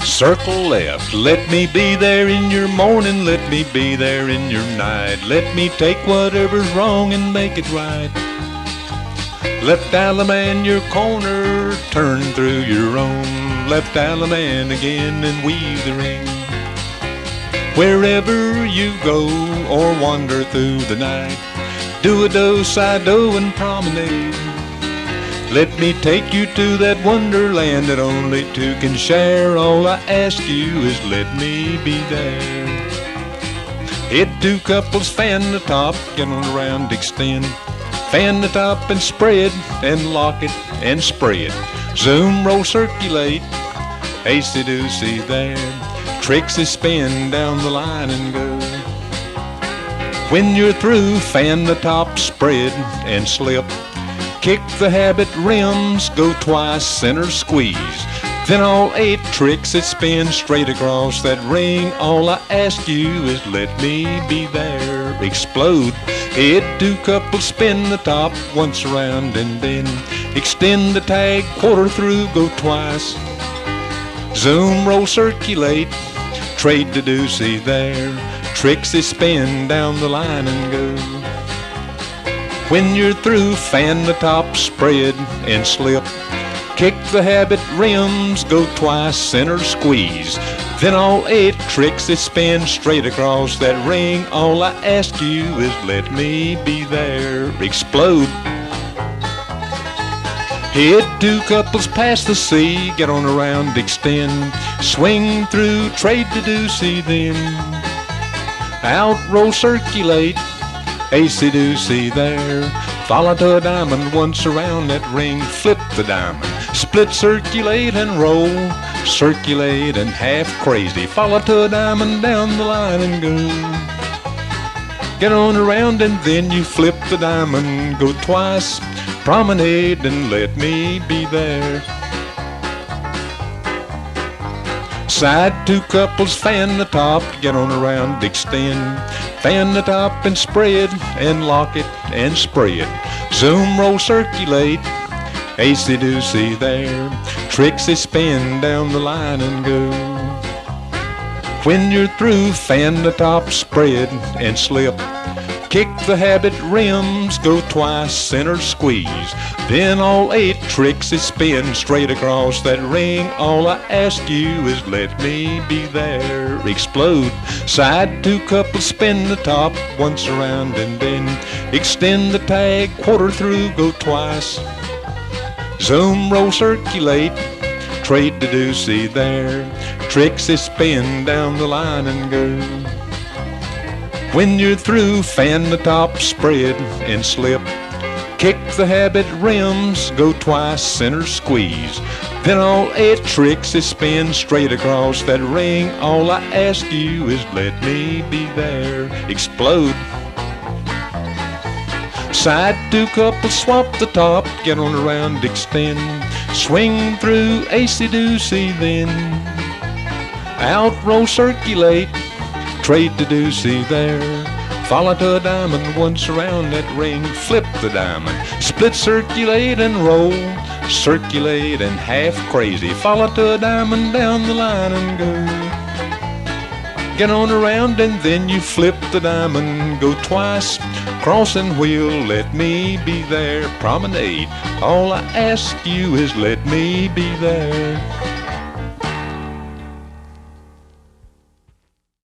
Circle left, let me be there in your morning, let me be there in your night. Let me take whatever's wrong and make it right. Left Alaman your corner, turn through your own. Left Alaman again and weave the ring. Wherever you go or wander through the night, do a do-si-do and promenade. Let me take you to that wonderland that only two can share. All I ask you is let me be there. Hit two couples, fan the top, get on around, extend. Fan the top and spread, and lock it and spray it. Zoom, roll, circulate, acey-deucey there. Trixie spin down the line and go. When you're through, fan the top, spread and slip. Kick the habit rims, go twice, center squeeze. Then all 8 tricks that spin straight across that ring. All I ask you is let me be there. Explode, head 2 couples, spin the top once around and then extend the tag, quarter through, go twice. Zoom, roll, circulate, trade the deucey there. Trixie spin down the line and go. When you're through, fan the top, spread and slip. Kick the habit rims, go twice, center squeeze. Then all 8 tricks that spin straight across that ring. All I ask you is let me be there. Explode. Hit 2 couples past the sea, get on around, extend. Swing through, trade the deucey then. Out, roll, circulate, acey-deucey there. Follow to a diamond once around that ring, flip the diamond. Split, circulate and roll, circulate and half crazy. Follow to a diamond down the line and go. Get on around and then you flip the diamond, go twice, promenade and let me be there. Side 2 couples, fan the top, get on around, extend. Fan the top and spread and lock it and spray it. Zoom, roll, circulate, acey-deucey there. Trixie spin down the line and go. When you're through, fan the top, spread and slip. Kick the habit rims, go twice, center squeeze. Then all 8 tricks that spin straight across that ring. All I ask you is let me be there. Explode, side 2 couples, spin the top once around and then extend the tag, quarter through, go twice. Zoom, roll, circulate, trade the deucey there. Tricks that spin down the line and go. When you're through, fan the top, spread and slip. Kick the habit rims, go twice, center squeeze. Then all 8 tricks that spin straight across that ring. All I ask you is let me be there. Explode. Side 2 couples, swap the top, get on around, extend. Swing through, acey-deucey then. Out, roll, circulate, trade the deucey there. Follow to a diamond once around that ring, flip the diamond. Split, circulate and roll, circulate and half crazy. Follow to a diamond down the line and go. Get on around and then you flip the diamond, go twice, cross and wheel, let me be there. Promenade, all I ask you is let me be there.